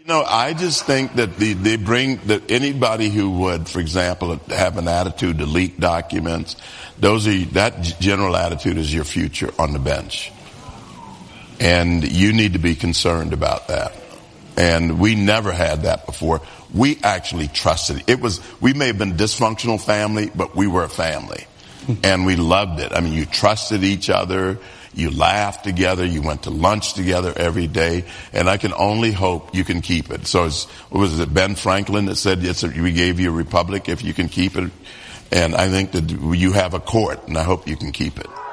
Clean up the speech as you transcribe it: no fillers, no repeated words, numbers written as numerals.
No, I just think that they bring that anybody who would, for example, have an attitude to leak documents, that general attitude is your future on the bench. And you need to be concerned about that. And we never had that before. We actually trusted it. We may have been a dysfunctional family, but we were a family. And we loved it. I mean, you trusted each other. You laughed together. You went to lunch together every day. And I can only hope you can keep it. So was it Ben Franklin that said, yes, we gave you a republic if you can keep it? And I think that you have a court, and I hope you can keep it.